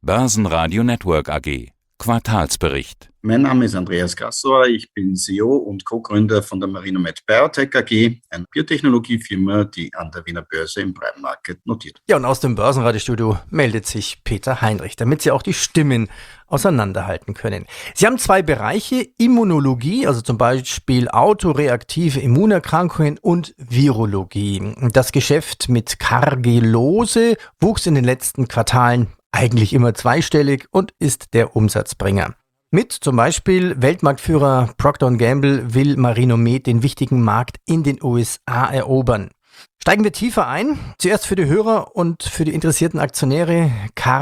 Börsenradio Network AG. Quartalsbericht. Mein Name ist Andreas Grassauer, ich bin CEO und Co-Gründer von der Marinomed Biotech AG, einer Biotechnologiefirma, die an der Wiener Börse im Prime Market notiert. Ja, und aus dem Börsenradiostudio meldet sich Peter Heinrich, damit Sie auch die Stimmen auseinanderhalten können. Sie haben zwei Bereiche, Immunologie, also zum Beispiel autoreaktive Immunerkrankungen, und Virologie. Das Geschäft mit Cargelose wuchs in den letzten Quartalen eigentlich immer zweistellig und ist der Umsatzbringer. Mit zum Beispiel Weltmarktführer Procter & Gamble will Marinomed den wichtigen Markt in den USA erobern. Steigen wir tiefer ein. Zuerst für die Hörer und für die interessierten Aktionäre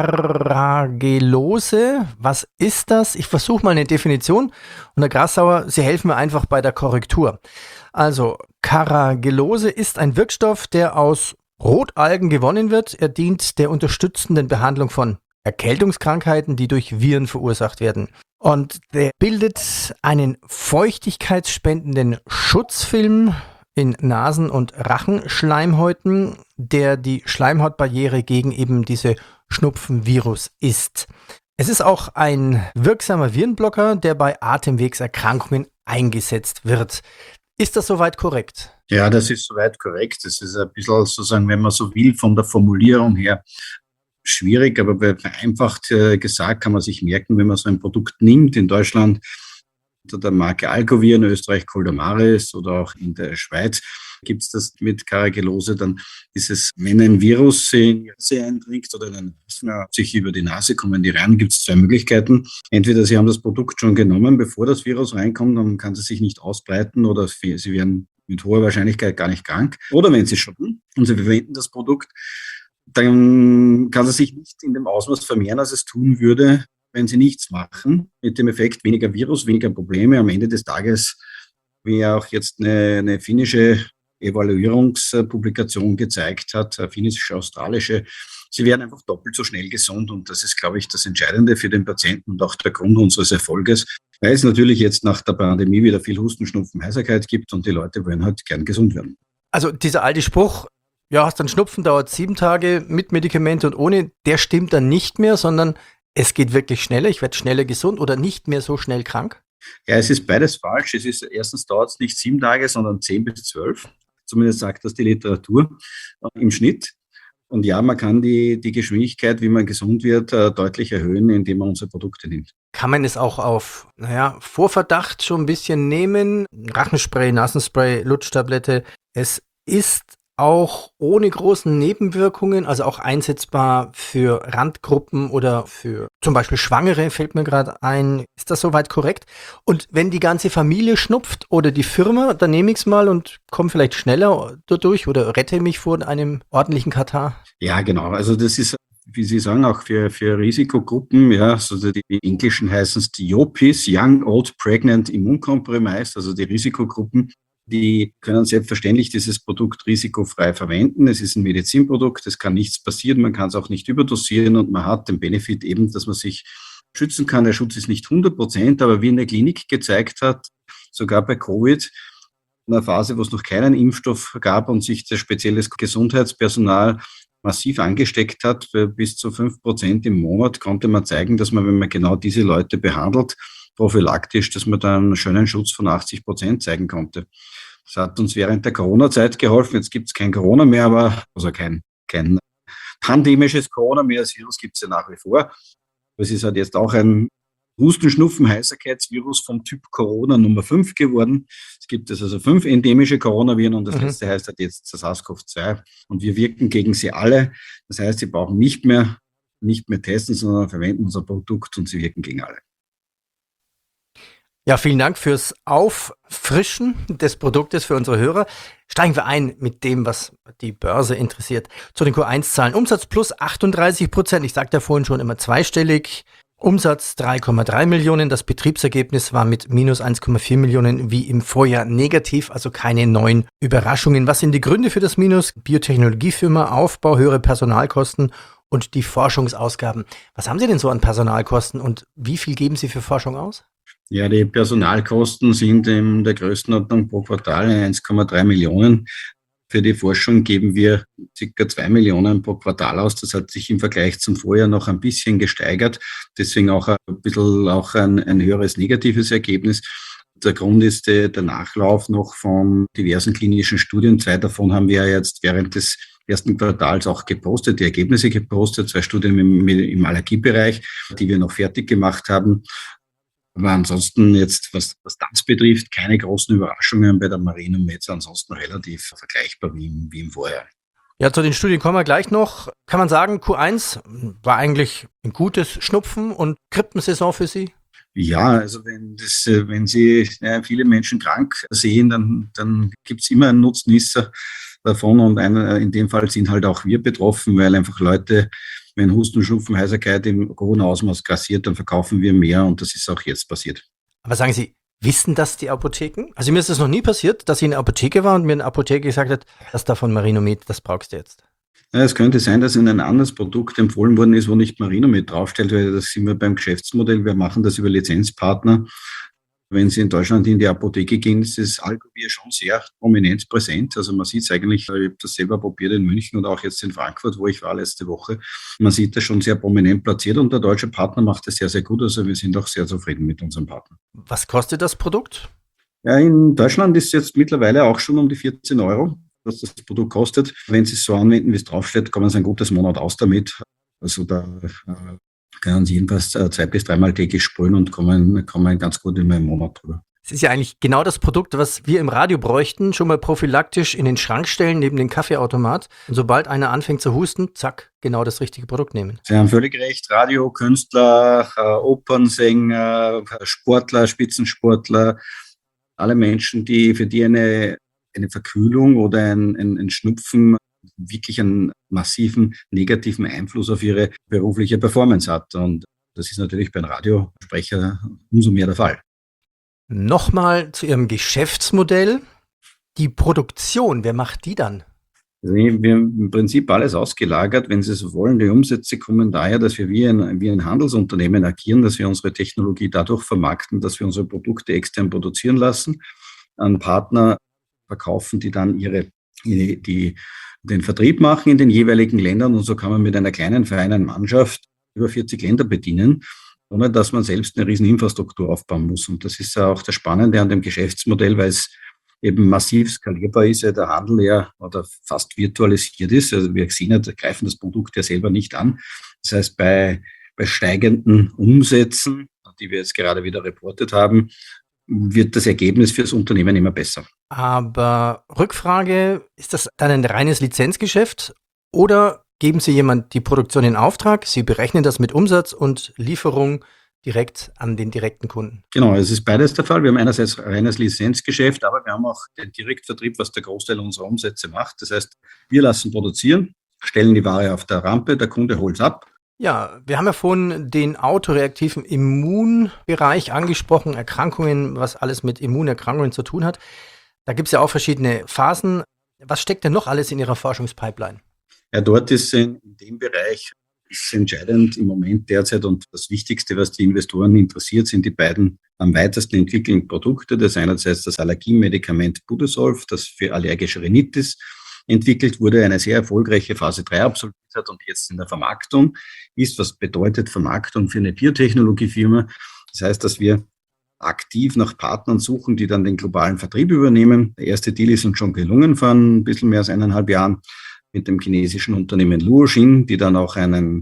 Cargelose. Was ist das? Ich versuche mal eine Definition. Und Herr Grassauer, Sie helfen mir einfach bei der Korrektur. Also, Cargelose ist ein Wirkstoff, der aus Rotalgen gewonnen wird. Er dient der unterstützenden Behandlung von Erkältungskrankheiten, die durch Viren verursacht werden. Und der bildet einen feuchtigkeitsspendenden Schutzfilm in Nasen- und Rachenschleimhäuten, der die Schleimhautbarriere gegen eben diese Schnupfenvirus ist. Es ist auch ein wirksamer Virenblocker, der bei Atemwegserkrankungen eingesetzt wird. Ist das soweit korrekt? Ja, das ist soweit korrekt. Das ist ein bisschen sozusagen, wenn man so will, von der Formulierung her schwierig, aber vereinfacht gesagt kann man sich merken, wenn man so ein Produkt nimmt in Deutschland unter der Marke Alcovir, in Österreich Coldamaris oder auch in der Schweiz gibt es das mit Cargelose, dann ist es, wenn ein Virus in die Nase eindringt oder sich über die Nase kommen die rein, gibt es zwei Möglichkeiten. Entweder Sie haben das Produkt schon genommen, bevor das Virus reinkommt, dann kann es sich nicht ausbreiten oder Sie werden mit hoher Wahrscheinlichkeit gar nicht krank. Oder wenn Sie schon und Sie verwenden das Produkt, dann kann es sich nicht in dem Ausmaß vermehren, als es tun würde, wenn Sie nichts machen. Mit dem Effekt weniger Virus, weniger Probleme. Am Ende des Tages, wie auch jetzt eine finnische Evaluierungspublikation gezeigt hat, finnisch-australische, Sie werden einfach doppelt so schnell gesund. Und das ist, glaube ich, das Entscheidende für den Patienten und auch der Grund unseres Erfolges, weil es natürlich jetzt nach der Pandemie wieder viel Husten, Schnupfen, Heiserkeit gibt und die Leute wollen halt gern gesund werden. Also dieser alte Spruch, ja, hast dann Schnupfen, dauert 7 Tage mit Medikamente und ohne, der stimmt dann nicht mehr, sondern es geht wirklich schneller, ich werde schneller gesund oder nicht mehr so schnell krank? Ja, es ist beides falsch. Erstens dauert es nicht 7 Tage, sondern 10 bis 12. Zumindest sagt das die Literatur im Schnitt. Und ja, man kann die Geschwindigkeit, wie man gesund wird, deutlich erhöhen, indem man unsere Produkte nimmt. Kann man es auch auf Vorverdacht schon ein bisschen nehmen? Rachenspray, Nasenspray, Lutschtablette. Es ist auch ohne großen Nebenwirkungen, also auch einsetzbar für Randgruppen oder für zum Beispiel Schwangere, fällt mir gerade ein. Ist das soweit korrekt? Und wenn die ganze Familie schnupft oder die Firma, dann nehme ich es mal und komme vielleicht schneller dadurch oder rette mich vor einem ordentlichen Katarrh. Ja, genau. Also das ist, wie Sie sagen, auch für Risikogruppen, ja, also die Englischen heißen es die YOPIs, Young, Old, Pregnant, Immuncompromised, also die Risikogruppen. Die können selbstverständlich dieses Produkt risikofrei verwenden. Es ist ein Medizinprodukt, es kann nichts passieren, man kann es auch nicht überdosieren und man hat den Benefit eben, dass man sich schützen kann. Der Schutz ist nicht 100%, aber wie in der Klinik gezeigt hat, sogar bei Covid, in einer Phase, wo es noch keinen Impfstoff gab und sich das spezielles Gesundheitspersonal massiv angesteckt hat, bis zu 5% im Monat, konnte man zeigen, dass man, wenn man genau diese Leute behandelt, prophylaktisch, dass man da einen schönen Schutz von 80% zeigen konnte. Das hat uns während der Corona-Zeit geholfen. Jetzt gibt es kein Corona mehr, aber also kein pandemisches Corona mehr. Das Virus gibt es ja nach wie vor. Es ist halt jetzt auch ein Husten, Schnupfen, Heiserkeitsvirus vom Typ Corona Nummer 5 geworden. Es gibt also 5 endemische Coronaviren und das letzte heißt halt jetzt das SARS-CoV-2. Und wir wirken gegen sie alle. Das heißt, sie brauchen nicht mehr testen, sondern verwenden unser Produkt und sie wirken gegen alle. Ja, vielen Dank fürs Auffrischen des Produktes für unsere Hörer. Steigen wir ein mit dem, was die Börse interessiert. Zu den Q1-Zahlen. Umsatz plus 38%. Ich sagte ja vorhin schon immer zweistellig. Umsatz 3,3 Millionen. Das Betriebsergebnis war mit minus 1,4 Millionen wie im Vorjahr negativ, also keine neuen Überraschungen. Was sind die Gründe für das Minus? Biotechnologiefirma, Aufbau, höhere Personalkosten und die Forschungsausgaben. Was haben Sie denn so an Personalkosten und wie viel geben Sie für Forschung aus? Ja, die Personalkosten sind in der Größenordnung pro Quartal 1,3 Millionen. Für die Forschung geben wir ca. 2 Millionen pro Quartal aus. Das hat sich im Vergleich zum Vorjahr noch ein bisschen gesteigert. Deswegen auch ein bisschen auch ein höheres negatives Ergebnis. Der Grund ist der Nachlauf noch von diversen klinischen Studien. 2 davon haben wir jetzt während des ersten Quartals auch gepostet, die Ergebnisse gepostet, 2 Studien im Allergiebereich, die wir noch fertig gemacht haben. Aber ansonsten jetzt, was das betrifft, keine großen Überraschungen bei der Marinomed, ansonsten relativ vergleichbar wie im Vorjahr. Ja, zu den Studien kommen wir gleich noch. Kann man sagen, Q1 war eigentlich ein gutes Schnupfen- und Grippensaison für Sie? Ja, also wenn Sie viele Menschen krank sehen, dann gibt's immer einen Nutznießer davon und in dem Fall sind halt auch wir betroffen, weil einfach Leute, wenn Husten, Schnupfen, Heiserkeit im hohen Ausmaß grassiert, dann verkaufen wir mehr und das ist auch jetzt passiert. Aber sagen Sie, wissen das die Apotheken? Also mir ist das noch nie passiert, dass ich in der Apotheke war und mir eine Apotheke gesagt hat, das da von Marinomed, das brauchst du jetzt. Ja, es könnte sein, dass Ihnen ein anderes Produkt empfohlen worden ist, wo nicht Marinomed draufsteht, weil das sind wir beim Geschäftsmodell. Wir machen das über Lizenzpartner. Wenn Sie in Deutschland in die Apotheke gehen, ist das Alkovier schon sehr prominent präsent. Also man sieht es eigentlich, ich habe das selber probiert in München und auch jetzt in Frankfurt, wo ich war letzte Woche. Man sieht das schon sehr prominent platziert und der deutsche Partner macht das sehr, sehr gut. Also wir sind auch sehr zufrieden mit unserem Partner. Was kostet das Produkt? Ja, in Deutschland ist es jetzt mittlerweile auch schon um die 14 Euro, was das Produkt kostet. Wenn Sie es so anwenden, wie es draufsteht, kommen Sie ein gutes Monat aus damit. Also da können Sie jedenfalls 2 bis 3 Mal täglich sprühen und kommen ganz gut in meinen Monat drüber. Es ist ja eigentlich genau das Produkt, was wir im Radio bräuchten, schon mal prophylaktisch in den Schrank stellen, neben den Kaffeeautomat. Und sobald einer anfängt zu husten, zack, genau das richtige Produkt nehmen. Sie haben völlig recht. Radiokünstler, Opernsänger, Sportler, Spitzensportler, alle Menschen, für die eine Verkühlung oder ein Schnupfen wirklich einen massiven negativen Einfluss auf ihre berufliche Performance hat. Und das ist natürlich bei einem Radiosprecher umso mehr der Fall. Nochmal zu Ihrem Geschäftsmodell. Die Produktion, wer macht die dann? Also wir haben im Prinzip alles ausgelagert, wenn Sie so wollen. Die Umsätze kommen daher, dass wir wie ein Handelsunternehmen agieren, dass wir unsere Technologie dadurch vermarkten, dass wir unsere Produkte extern produzieren lassen, an Partner verkaufen, die dann den Vertrieb machen in den jeweiligen Ländern. Und so kann man mit einer kleinen, feinen Mannschaft über 40 Länder bedienen, ohne dass man selbst eine riesen Infrastruktur aufbauen muss. Und das ist ja auch das Spannende an dem Geschäftsmodell, weil es eben massiv skalierbar ist, ja der Handel ja oder fast virtualisiert ist. Also wir sehen ja, greifen das Produkt ja selber nicht an. Das heißt, bei steigenden Umsätzen, die wir jetzt gerade wieder reportet haben, wird das Ergebnis für das Unternehmen immer besser. Aber Rückfrage, ist das dann ein reines Lizenzgeschäft oder geben Sie jemand die Produktion in Auftrag, Sie berechnen das mit Umsatz und Lieferung direkt an den direkten Kunden? Genau, es ist beides der Fall. Wir haben einerseits reines Lizenzgeschäft, aber wir haben auch den Direktvertrieb, was der Großteil unserer Umsätze macht. Das heißt, wir lassen produzieren, stellen die Ware auf der Rampe, der Kunde holt es ab. Ja, wir haben ja vorhin den autoreaktiven Immunbereich angesprochen, Erkrankungen, was alles mit Immunerkrankungen zu tun hat. Da gibt es ja auch verschiedene Phasen. Was steckt denn noch alles in Ihrer Forschungspipeline? Ja, dort ist in dem Bereich ist entscheidend im Moment derzeit und das Wichtigste, was die Investoren interessiert, sind die beiden am weitesten entwickelten Produkte. Das ist einerseits das Allergiemedikament Budesolv, das für allergische Rhinitis entwickelt wurde, eine sehr erfolgreiche Phase 3 absolviert hat und jetzt in der Vermarktung ist. Was bedeutet Vermarktung für eine Biotechnologiefirma? Das heißt, dass wir aktiv nach Partnern suchen, die dann den globalen Vertrieb übernehmen. Der erste Deal ist uns schon gelungen vor ein bisschen mehr als 1,5 Jahren mit dem chinesischen Unternehmen Luoxin, die dann auch eine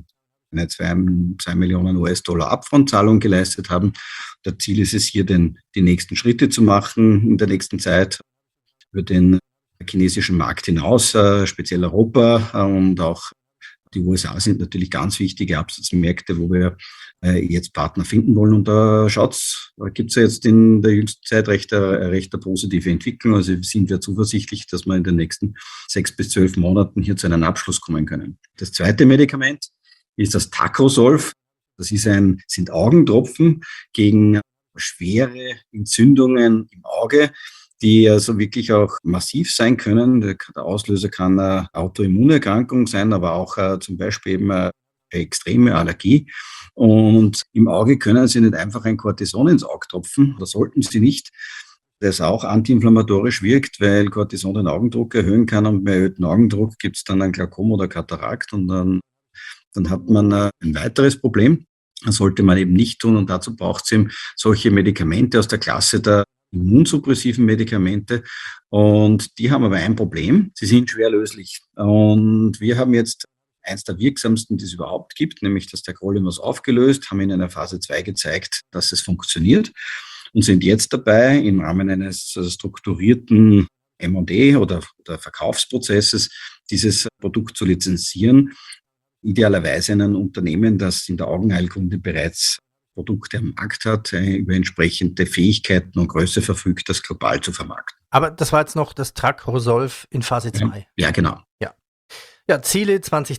2 Millionen US-Dollar Upfront-Zahlung geleistet haben. Das Ziel ist es hier, die nächsten Schritte zu machen in der nächsten Zeit über den chinesischen Markt hinaus, speziell Europa und auch die USA sind natürlich ganz wichtige Absatzmärkte, wo wir jetzt Partner finden wollen. Und da gibt es ja jetzt in der jüngsten Zeit recht eine positive Entwicklung. Also sind wir zuversichtlich, dass wir in den nächsten 6 bis 12 Monaten hier zu einem Abschluss kommen können. Das zweite Medikament ist das Tacrosolv. Das sind Augentropfen gegen schwere Entzündungen im Auge, die also wirklich auch massiv sein können. Der Auslöser kann eine Autoimmunerkrankung sein, aber auch zum Beispiel eben eine extreme Allergie. Und im Auge können Sie nicht einfach ein Cortison ins Auge tropfen, oder sollten Sie nicht. das auch antiinflammatorisch wirkt, weil Cortison den Augendruck erhöhen kann und bei erhöhtem Augendruck gibt es dann ein Glaukom oder Katarakt und dann hat man ein weiteres Problem. Das sollte man eben nicht tun und dazu braucht es eben solche Medikamente aus der Klasse der immunsuppressiven Medikamente und die haben aber ein Problem, sie sind schwer löslich und wir haben jetzt eins der wirksamsten, die es überhaupt gibt, nämlich das Tacrolimus aufgelöst, haben in einer Phase 2 gezeigt, dass es funktioniert und sind jetzt dabei, im Rahmen eines strukturierten M&A oder Verkaufsprozesses dieses Produkt zu lizenzieren, idealerweise in einem Unternehmen, das in der Augenheilkunde bereits Produkte am Markt hat, über entsprechende Fähigkeiten und Größe verfügt, das global zu vermarkten. Aber das war jetzt noch das Tacrosolv in Phase 2. Ja, genau. Ja, Ziele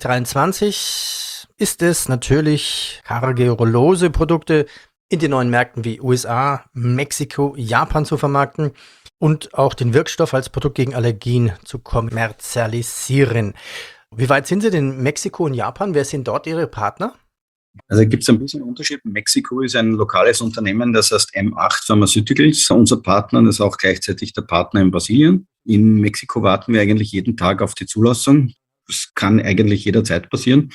2023 ist es natürlich, Carragelose-Produkte in den neuen Märkten wie USA, Mexiko, Japan zu vermarkten und auch den Wirkstoff als Produkt gegen Allergien zu kommerzialisieren. Wie weit sind Sie denn in Mexiko und Japan? Wer sind dort Ihre Partner? Also gibt es ein bisschen Unterschied. Mexiko ist ein lokales Unternehmen, das heißt M8 Pharmaceuticals, unser Partner, das ist auch gleichzeitig der Partner in Brasilien. In Mexiko warten wir eigentlich jeden Tag auf die Zulassung. Das kann eigentlich jederzeit passieren.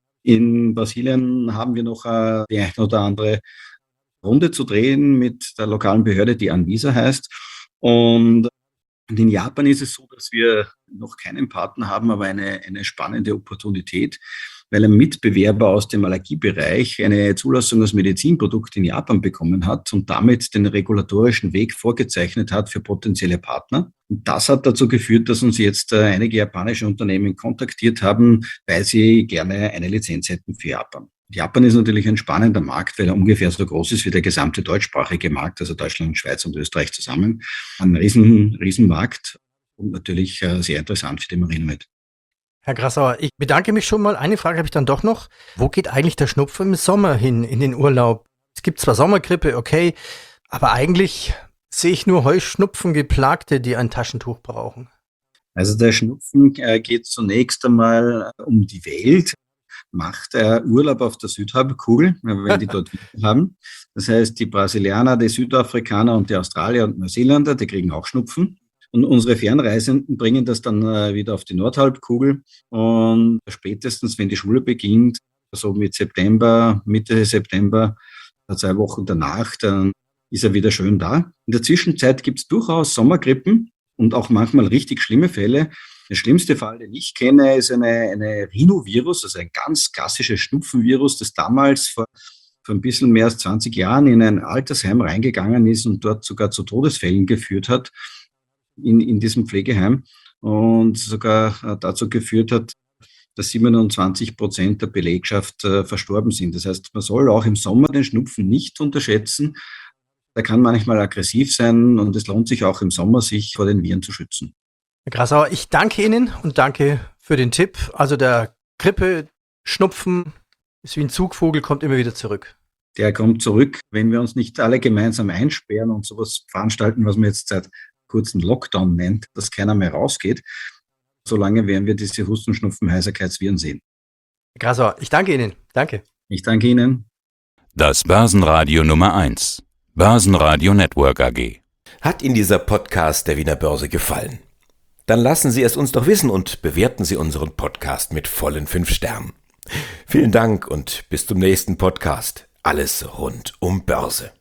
In Brasilien haben wir noch die eine oder andere Runde zu drehen mit der lokalen Behörde, die Anvisa heißt. Und in Japan ist es so, dass wir noch keinen Partner haben, aber eine spannende Opportunität, weil ein Mitbewerber aus dem Allergiebereich eine Zulassung als Medizinprodukt in Japan bekommen hat und damit den regulatorischen Weg vorgezeichnet hat für potenzielle Partner. Und das hat dazu geführt, dass uns jetzt einige japanische Unternehmen kontaktiert haben, weil sie gerne eine Lizenz hätten für Japan. Japan ist natürlich ein spannender Markt, weil er ungefähr so groß ist wie der gesamte deutschsprachige Markt, also Deutschland, Schweiz und Österreich zusammen. Ein Riesenmarkt und natürlich sehr interessant für die Marinomed. Herr Grassauer, ich bedanke mich schon mal. Eine Frage habe ich dann doch noch. Wo geht eigentlich der Schnupfen im Sommer hin, in den Urlaub? Es gibt zwar Sommergrippe, okay, aber eigentlich sehe ich nur Heuschnupfengeplagte, die ein Taschentuch brauchen. Also der Schnupfen geht zunächst einmal um die Welt, macht Urlaub auf der Südhalbkugel, wenn die dort Winter haben. Das heißt, die Brasilianer, die Südafrikaner und die Australier und Neuseeländer, die kriegen auch Schnupfen. Und unsere Fernreisenden bringen das dann wieder auf die Nordhalbkugel. Und spätestens, wenn die Schule beginnt, so mit September, Mitte September, 2 Wochen danach, dann ist er wieder schön da. In der Zwischenzeit gibt es durchaus Sommergrippen und auch manchmal richtig schlimme Fälle. Der schlimmste Fall, den ich kenne, ist eine Rhinovirus, also ein ganz klassisches Schnupfenvirus, das damals vor ein bisschen mehr als 20 Jahren in ein Altersheim reingegangen ist und dort sogar zu Todesfällen geführt hat in diesem Pflegeheim und sogar dazu geführt hat, dass 27% der Belegschaft verstorben sind. Das heißt, man soll auch im Sommer den Schnupfen nicht unterschätzen. Der kann manchmal aggressiv sein und es lohnt sich auch im Sommer, sich vor den Viren zu schützen. Herr Grassauer, ich danke Ihnen und danke für den Tipp. Also der Grippe, Schnupfen ist wie ein Zugvogel, kommt immer wieder zurück. Der kommt zurück, wenn wir uns nicht alle gemeinsam einsperren und sowas veranstalten, was man jetzt seit kurzen Lockdown nennt, dass keiner mehr rausgeht. Solange werden wir diese Husten, Schnupfen, Heiserkeitsviren sehen. Herr Grassauer, ich danke Ihnen. Danke. Ich danke Ihnen. Das Börsenradio Nummer 1. Börsenradio Network AG. Hat Ihnen dieser Podcast der Wiener Börse gefallen? Dann lassen Sie es uns doch wissen und bewerten Sie unseren Podcast mit vollen 5 Sternen. Vielen Dank und bis zum nächsten Podcast. Alles rund um Börse.